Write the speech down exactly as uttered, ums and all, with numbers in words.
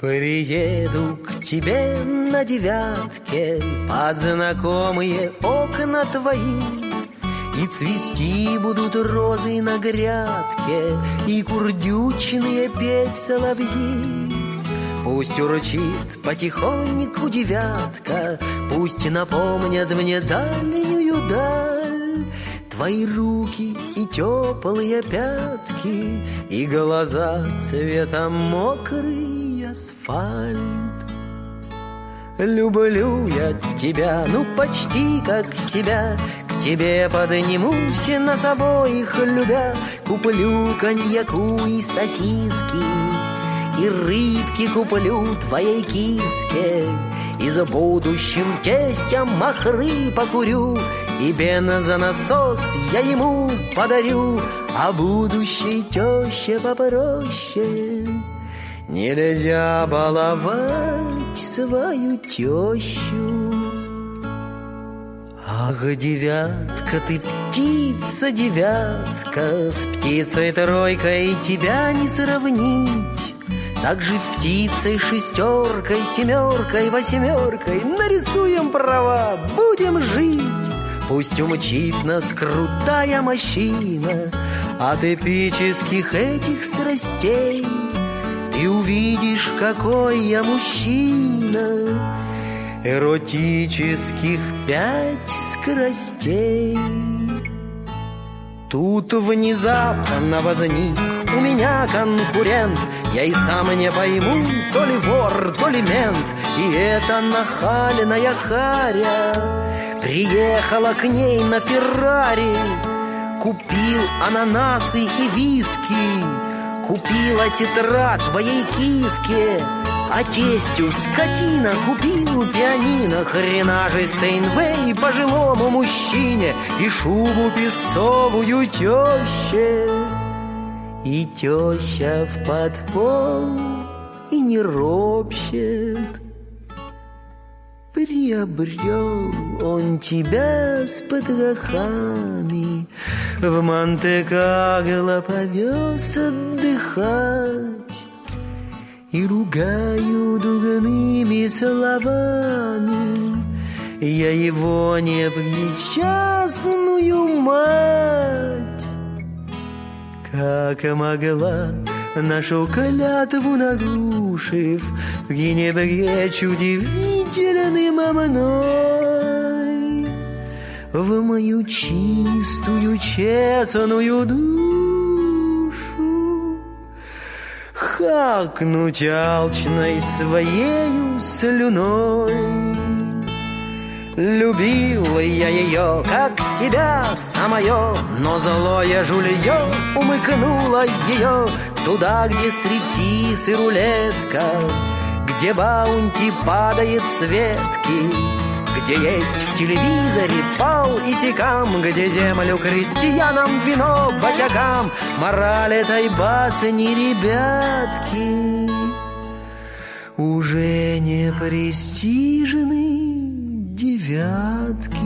Приеду к тебе на девятке под знакомые окна твои, и цвести будут розы на грядке, и курдючные петь соловьи. Пусть урчит потихоньку девятка, пусть напомнят мне дальнюю даль твои руки и теплые пятки, и глаза цветом мокрый асфальт. Люблю я тебя, ну почти как себя, к тебе поднимусь нас обоих любя, куплю коньяку и сосиски, и рыбки куплю твоей киске, и за будущим тестем махры покурю, и бензонасос я ему подарю, а будущей теще попроще нельзя баловать свою тещу. Ах, девятка, ты птица, девятка, с птицей тройкой тебя не сравнить. Так же с птицей шестеркой, семеркой, восьмеркой нарисуем права, будем жить. Пусть умчит нас крутая мощина от эпических этих страстей, и увидишь, какой я мужчина, эротических пять скоростей. Тут внезапно возник у меня конкурент, я и сам не пойму, то ли вор, то ли мент. И эта нахальная харя приехала к ней на Феррари. Купил ананасы и виски, купила сестра твоей киске, а тестю скотина купил пианино, хрена же Стейнвей пожилому мужчине и шубу песцовую теще. И теща в подпол и не ропщет. Приобрел он тебя с потрохами, в Монте-Карло повез отдыхать, и ругаю дурными словами я его непричастную мать. Как могла, нашу клятву нарушив, пренебречь удивительным мной в мою чистую, честную душу харкнуть алчной своею слюной. Любил я ее, как себя самое, но злое жулье умыкнуло ее туда, где стриптиз и рулетка, где баунти падает с ветки, где есть в телевизоре пал и секам, где землю крестьянам, вино босякам. Мораль этой басни, ребятки, уже не престижны девятки.